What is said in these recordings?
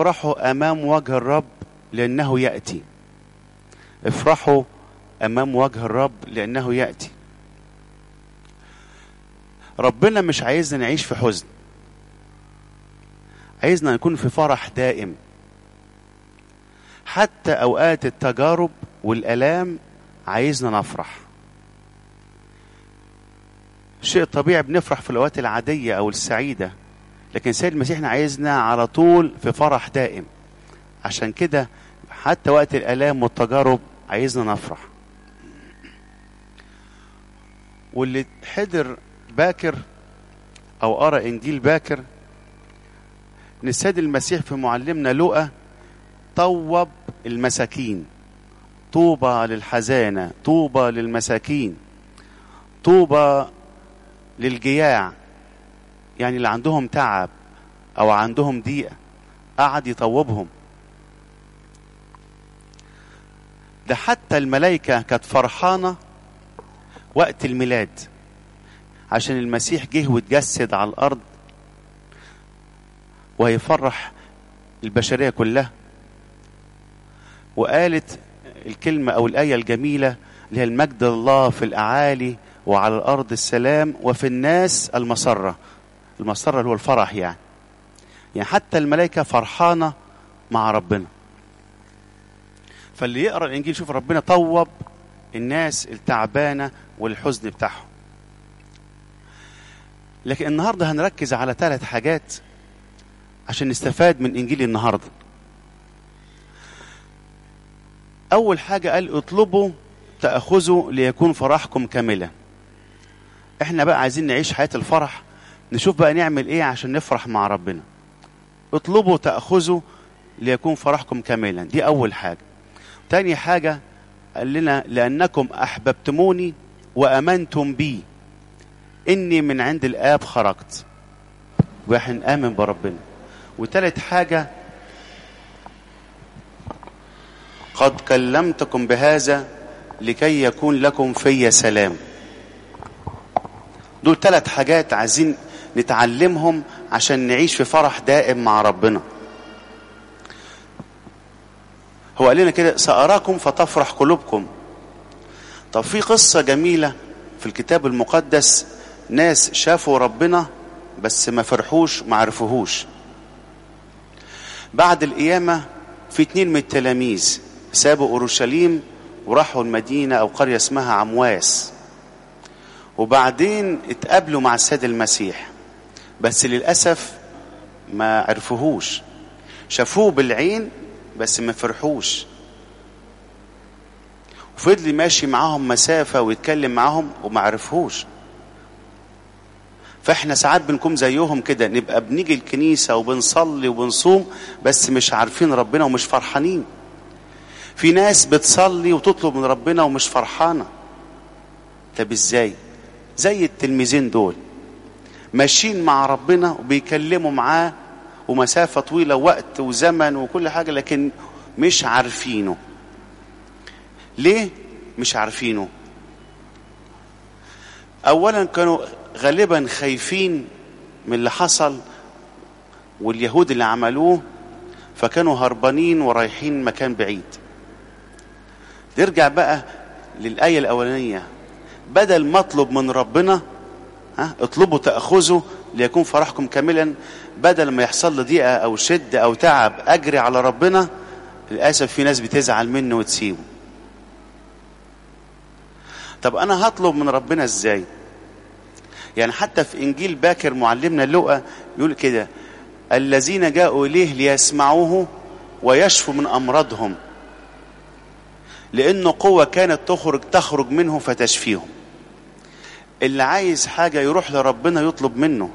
افرحوا أمام وجه الرب لأنه يأتي. افرحوا أمام وجه الرب لأنه يأتي. ربنا مش عايزنا نعيش في حزن، عايزنا نكون في فرح دائم. حتى أوقات التجارب والآلام عايزنا نفرح. شيء طبيعي بنفرح في الأوقات العادية أو السعيدة، لكن سيد المسيح عايزنا على طول في فرح دائم. عشان كده حتى وقت الآلام والتجارب عايزنا نفرح. واللي حضر باكر أو قرأ إنجيل باكر، إن السيد المسيح في معلمنا لوقا طوب المساكين. طوبى للحزانة، طوبى للمساكين، طوبى للجياع، يعني اللي عندهم تعب أو عندهم ضيقة قعد يطوبهم. ده حتى الملائكة كانت فرحانة وقت الميلاد، عشان المسيح جه واتجسد على الأرض وهيفرح البشرية كلها. وقالت الكلمة أو الآية الجميلة اللي هي المجد الله في الأعالي وعلى الأرض السلام وفي الناس المسرة. المسرة اللي هو الفرح يعني حتى الملائكة فرحانة مع ربنا. فاللي يقرأ الإنجيل شوف ربنا طوب الناس التعبانة والحزن بتاعهم. لكن النهاردة هنركز على 3 حاجات عشان نستفاد من إنجيل النهاردة. أول حاجة قال اطلبوا تأخذوا ليكون فرحكم كاملا. احنا بقى عايزين نعيش حياة الفرح، نشوف بقى نعمل ايه عشان نفرح مع ربنا. اطلبوا تأخذوا ليكون فرحكم كاملا، دي أول حاجة. تاني حاجة قال لنا لأنكم أحببتموني وأمنتم بي إني من عند الآب خرجت، واحد آمن بربنا. وتالت حاجة قد كلمتكم بهذا لكي يكون لكم في سلام. دول 3 حاجات عايزين نتعلمهم عشان نعيش في فرح دائم مع ربنا. هو قال لنا كده سأراكم فتفرح قلوبكم. طب في قصة جميلة في الكتاب المقدس، ناس شافوا ربنا بس ما فرحوش ما عرفوهوش. بعد القيامة في 2 من التلاميذ سابوا أورشليم وراحوا المدينة أو قرية اسمها عمواس، وبعدين اتقابلوا مع السيد المسيح، بس للأسف ما عرفوهوش. شافوه بالعين بس ما فرحوش، وفضل ماشي معاهم مسافة ويتكلم معاهم وما عرفوش. فاحنا ساعات بنكون زيهم كده، نبقى بنيجي الكنيسة وبنصلي وبنصوم بس مش عارفين ربنا ومش فرحانين. في ناس بتصلي وتطلب من ربنا ومش فرحانة. طب ازاي؟ زي التلميذين دول ماشيين مع ربنا وبيكلموا معاه ومسافة طويلة وقت وزمن وكل حاجة، لكن مش عارفينه. ليه مش عارفينه؟ اولا كانوا غالبا خايفين من اللي حصل واليهود اللي عملوه، فكانوا هربانين ورايحين مكان بعيد. نرجع بقى للآية الأولانية، بدل ما اطلب من ربنا اطلبوا تأخذوا ليكون فرحكم كاملا، بدل ما يحصل لي ضيقة أو شدة أو تعب أجري على ربنا، للأسف في ناس بتزعل منه وتسيبه. طب أنا هطلب من ربنا إزاي؟ يعني حتى في إنجيل باكر معلمنا لوقا يقول كده الذين جاءوا إليه ليسمعوه ويشفوا من أمراضهم، لأنه قوة كانت تخرج منه فتشفيهم. اللي عايز حاجة يروح لربنا يطلب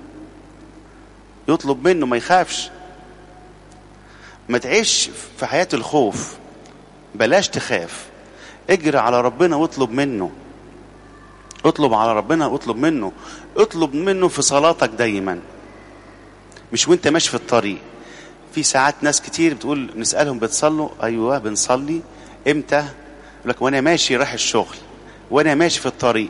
منه ما يخافش. ما تعيش في حياة الخوف، بلاش تخاف، اجري على ربنا واطلب منه. اطلب على ربنا واطلب منه. اطلب منه في صلاتك دايما، مش وانت ماشي في الطريق. في ساعات ناس كتير بتقول نسألهم بتصلوا؟ ايوه بنصلي. امتى؟ يقول لك وانا ماشي رايح الشغل، وانا ماشي في الطريق.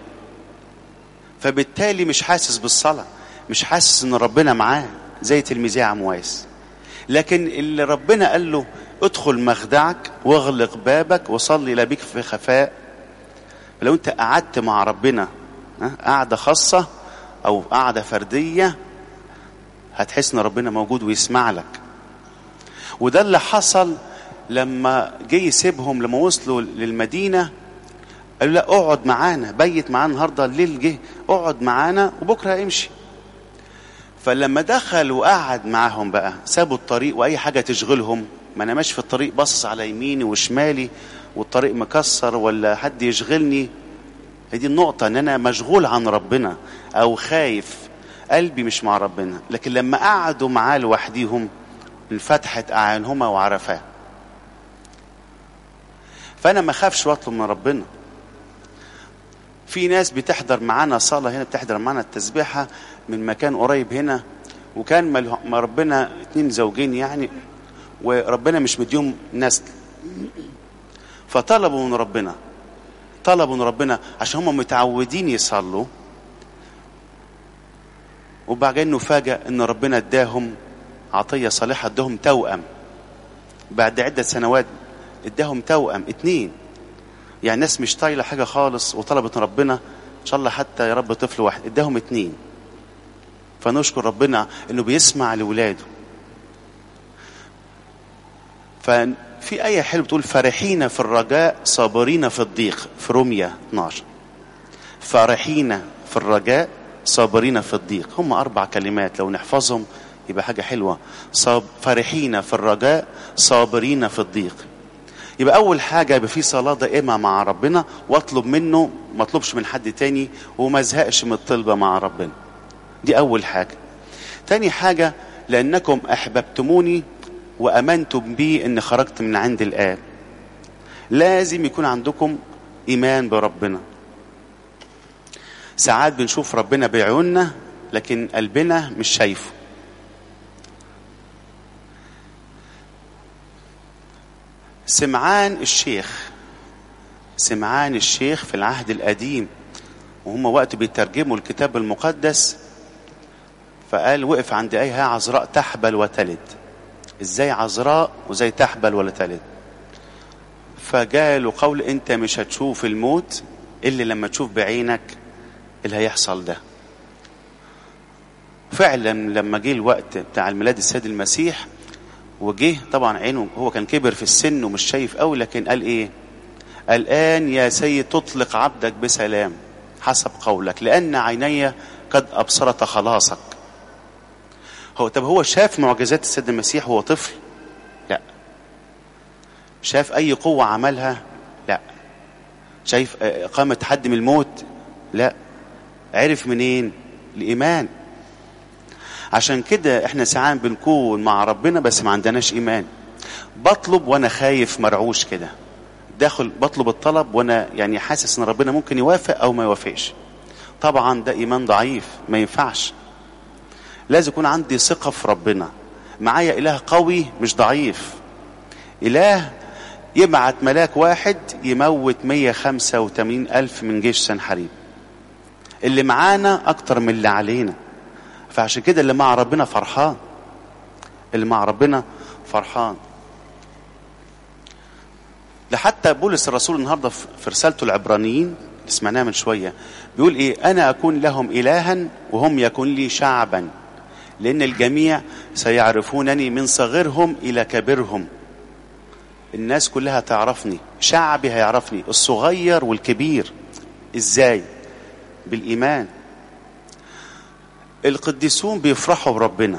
فبالتالي مش حاسس بالصلاة، مش حاسس ان ربنا معاه، زي تلميذي عمواس. لكن اللي ربنا قال له ادخل مخدعك واغلق بابك وصلي لبيك في خفاء، لو انت قعدت مع ربنا قعدة خاصة او قعدة فردية هتحس ان ربنا موجود ويسمع لك. وده اللي حصل لما جه يسيبهم، لما وصلوا للمدينة قالوا لا اقعد معانا، بيت معانا النهارده الليل، جه اقعد معانا وبكره امشي. فلما دخل وقعد معاهم بقى سابوا الطريق واي حاجه تشغلهم، ما انا ماشي في الطريق باصص على يميني وشمالي والطريق مكسر ولا حد يشغلني. هي دي النقطه، ان انا مشغول عن ربنا او خايف، قلبي مش مع ربنا. لكن لما قعدوا معاه لوحديهم انفتحت اعينهما وعرفاه. فانا ما اخافش واطلب من ربنا. في ناس بتحضر معانا صلاة هنا، بتحضر معانا التسبيحة من مكان قريب هنا، وكان ما ربنا 2 زوجين يعني، وربنا مش مديهم نسل، فطلبوا من ربنا عشان هم متعودين يصلوا. وبعدين نفاجأ ان ربنا اداهم عطية صالحة، اداهم توأم بعد عدة سنوات، اداهم توأم 2. يعني ناس مش طايله حاجه خالص وطلبت ربنا ان شاء الله حتى يا رب طفل واحد، اداهم 2. فنشكر ربنا انه بيسمع لولاده. ففي آية حلوة بتقول فرحين في الرجاء صابرين في الضيق، في رومية 12. فرحين في الرجاء صابرين في الضيق، هم 4 كلمات لو نحفظهم يبقى حاجة حلوة. فرحين في الرجاء صابرين في الضيق. يبقى أول حاجة يبقى في صلاة دائمة مع ربنا، واطلب منه، ما اطلبش من حد تاني، وما ازهقش من الطلبة مع ربنا. دي أول حاجة. تاني حاجة لأنكم أحببتموني وأمنتم بي إن خرجت من عند الآب. لازم يكون عندكم إيمان بربنا. ساعات بنشوف ربنا بعيوننا لكن قلبنا مش شايفه. سمعان الشيخ في العهد القديم وهم وقت بيترجموا الكتاب المقدس، فقال وقف عند آية عذراء تحبل وتلد. ازاي عذراء وزي تحبل ولا تلد؟ فجاله قول انت مش هتشوف الموت الا لما تشوف بعينك اللي هيحصل ده. فعلا لما جه الوقت بتاع الميلاد السيد المسيح وجه، طبعا عينه هو كان كبر في السن ومش شايف قوي، لكن قال ايه؟ الآن يا سيد تطلق عبدك بسلام حسب قولك، لأن عيني قد أبصرت خلاصك. هو شاف معجزات السيد المسيح وهو طفل؟ لا. شاف أي قوة عملها؟ لا. شايف إقامة حد من الموت؟ لا. عرف منين؟ الإيمان. عشان كده احنا ساعات بنكون مع ربنا بس ما عندناش إيمان. بطلب وانا خايف مرعوش كده، داخل بطلب الطلب وانا يعني حاسس ان ربنا ممكن يوافق او ما يوافقش. طبعا ده ايمان ضعيف، ما ينفعش. لازم يكون عندي ثقة في ربنا. معايا اله قوي مش ضعيف، اله يبعت ملاك واحد يموت 185,000 من جيش سنحريب. اللي معانا اكتر من اللي علينا. فعشان كده اللي مع ربنا فرحان، اللي مع ربنا فرحان. لحتى بولس الرسول النهارده في رسالته العبرانيين اللي سمعناها من شويه بيقول ايه؟ انا اكون لهم الها وهم يكون لي شعبا، لان الجميع سيعرفونني من صغيرهم الى كبرهم. الناس كلها تعرفني، شعبي هيعرفني، الصغير والكبير. ازاي؟ بالايمان. القديسون بيفرحوا بربنا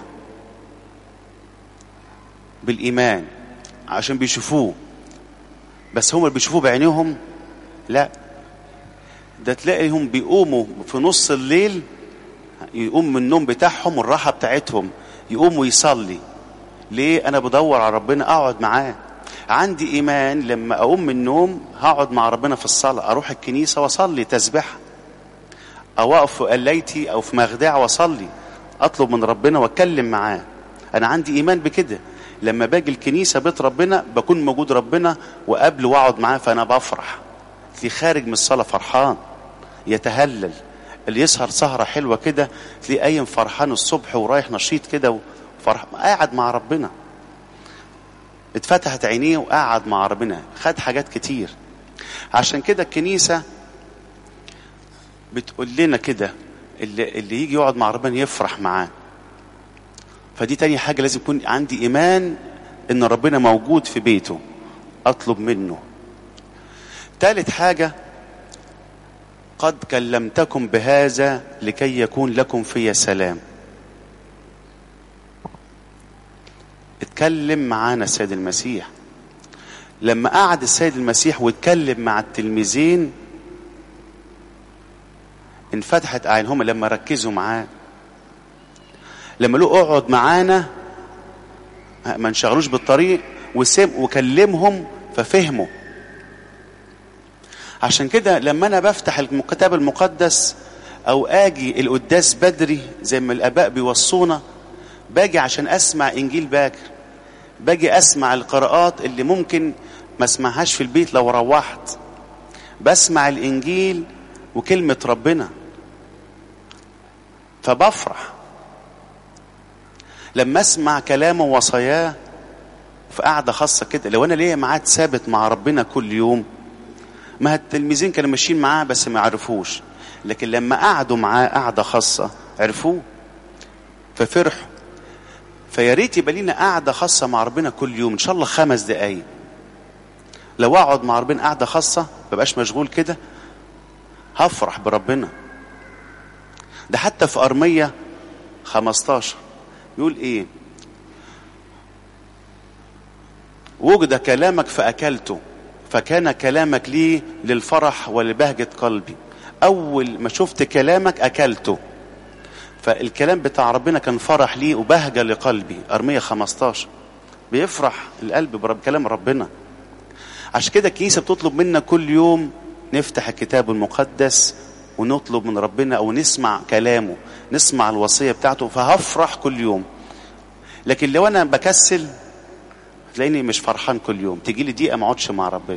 بالايمان عشان بيشوفوه، بس هم اللي بيشوفوه بعينيهم؟ لا. ده تلاقيهم بيقوموا في نص الليل، يقوم من النوم بتاعهم والراحة بتاعتهم يقوم ويصلي. ليه؟ انا بدور على ربنا، اقعد معاه. عندي ايمان لما اقوم من النوم هقعد مع ربنا في الصلاة، اروح الكنيسة واصلي تسبيحة، او اقف في قلايتي او في مخدع واصلي، اطلب من ربنا واتكلم معاه. انا عندي ايمان بكده. لما باجي الكنيسة بيت ربنا بكون موجود ربنا وقبل واقعد معاه، فانا بفرح. اللي خارج من الصلاة فرحان يتهلل، اللي يسهر سهرة حلوة كده تلاقيه قايم فرحان الصبح ورايح نشيط كده وفرح، قاعد مع ربنا. اتفتحت عينيه وقعد مع ربنا، خد حاجات كتير. عشان كده الكنيسة بتقول لنا كده اللي يجي يقعد مع ربنا يفرح معاه. فدي تاني حاجة، لازم يكون عندي إيمان إن ربنا موجود في بيته، أطلب منه. ثالث حاجة، قد كلمتكم بهذا لكي يكون لكم في سلام. اتكلم معانا السيد المسيح. لما قعد السيد المسيح واتكلم مع التلميذين انفتحت أعينهم لما ركزوا معاه. لما لقوا اقعد معانا ما انشغلوش بالطريق وكلمهم ففهموا. عشان كده لما انا بفتح الكتاب المقدس او اجي القداس بدري زي ما الاباء بيوصونا، باجي عشان اسمع انجيل باكر، باجي اسمع القراءات اللي ممكن ما اسمعهاش في البيت لو روحت. بسمع الانجيل وكلمة ربنا فبفرح. لما اسمع كلامه ووصاياه في قعدة خاصة كده، لو انا ليا ميعاد ثابت مع ربنا كل يوم، ما التلميذين كانوا ماشيين معاه بس ما عرفوش، لكن لما قعدوا معاه قعدة خاصة عرفوه ففرحوا. فيا ريت يبقى لينا قعدة خاصة مع ربنا كل يوم، ان شاء الله 5 دقايق. لو اقعد مع ربنا قعدة خاصة مبقاش مشغول كده، هفرح بربنا. ده حتى في أرمية 15 يقول ايه؟ وجد كلامك فأكلته، فكان كلامك لي للفرح ولبهجة قلبي. أول ما شفت كلامك أكلته، فالكلام بتاع ربنا كان فرح لي وبهجة لقلبي. أرمية 15 بيفرح القلب بكلام ربنا. عشان كده الكنيسة بتطلب منا كل يوم نفتح الكتاب المقدس ونطلب من ربنا أو نسمع كلامه، نسمع الوصية بتاعته، فهفرح كل يوم. لكن لو أنا بكسل تلاقيني مش فرحان كل يوم، تيجي لي دقيقة ما اقعدش مع ربنا.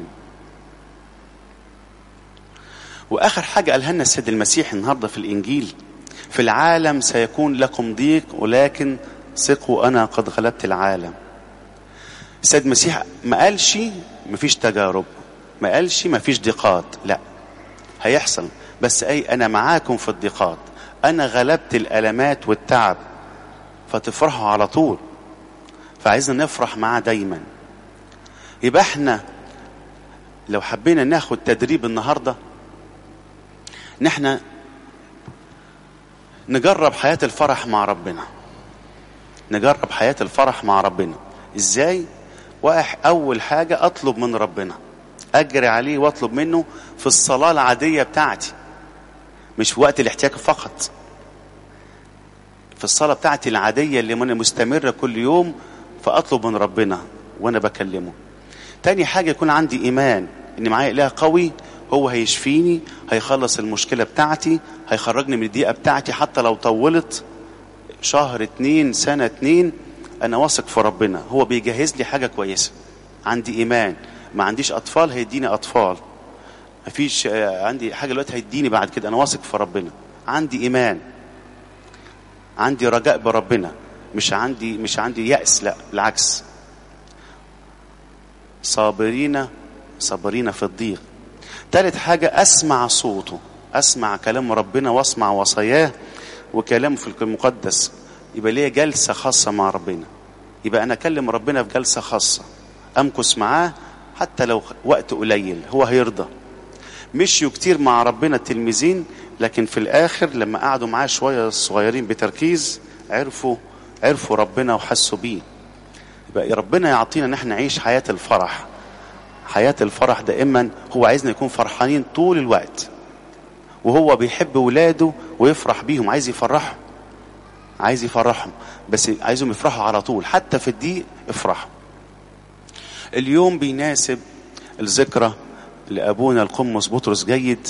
وآخر حاجة قالها لنا السيد المسيح النهاردة في الإنجيل: في العالم سيكون لكم ضيق ولكن ثقوا أنا قد غلبت العالم. السيد المسيح ما قالش مفيش تجارب، ما قالش مفيش ضيقات، لا هيحصل، بس أنا معاكم في الضيقات، أنا غلبت الألمات والتعب، فتفرحوا على طول. فعايزنا نفرح معاه دايما. يبقى احنا لو حبينا ناخد تدريب النهاردة، نحن نجرب حياة الفرح مع ربنا. نجرب حياة الفرح مع ربنا ازاي؟ اول حاجة اطلب من ربنا، اجري عليه واطلب منه في الصلاة العادية بتاعتي، مش في وقت الاحتياج فقط، في الصلاة بتاعتي العادية اللي انا مستمرة كل يوم، فاطلب من ربنا وانا بكلمه. تاني حاجة يكون عندي ايمان ان معايا اله قوي، هو هيشفيني، هيخلص المشكلة بتاعتي، هيخرجني من الضيقة بتاعتي، حتى لو طولت 1 2 2 سنة 2، انا واثق في ربنا، هو بيجهز لي حاجة كويسة. عندي ايمان. ما عنديش اطفال هيديني اطفال، مفيش عندي حاجة دلوقتي هيديني بعد كده، انا واثق في ربنا. عندي ايمان، عندي رجاء بربنا، مش عندي يأس، لا بالعكس. صابرين في الضيق. ثالث حاجة اسمع صوته، اسمع كلام ربنا واسمع وصاياه وكلامه في المقدس. يبقى ليه جلسة خاصة مع ربنا، يبقى انا اكلم ربنا في جلسة خاصة، امكث معاه حتى لو وقت قليل، هو هيرضى. مشيوا كتير مع ربنا التلميذين، لكن في الاخر لما قعدوا معاه شوية صغيرين بتركيز عرفوا ربنا وحسوا بيه. يبقى ربنا يعطينا ان احنا نعيش حياة الفرح. حياة الفرح دائما هو عايزنا نكون فرحانين طول الوقت، وهو بيحب ولاده ويفرح بيهم، عايز يفرحهم، بس عايزهم يفرحوا على طول، حتى في الضيق افرحوا. اليوم بيناسب الذكرى لأبونا القمص بطرس جيد،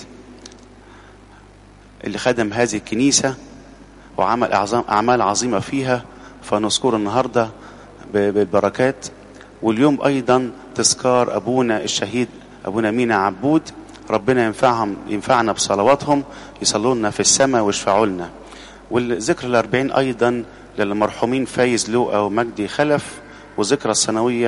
اللي خدم هذه الكنيسة وعمل أعمال عظيمة فيها، فنذكر النهاردة بالبركات. واليوم أيضا تذكار أبونا الشهيد أبونا مينا عبود، ربنا ينفعنا بصلواتهم، يصلوا لنا في السماء ويشفعوا لنا. والذكر 40 أيضا للمرحومين فايز لوقا ومجدي خلف، وذكرى السنوية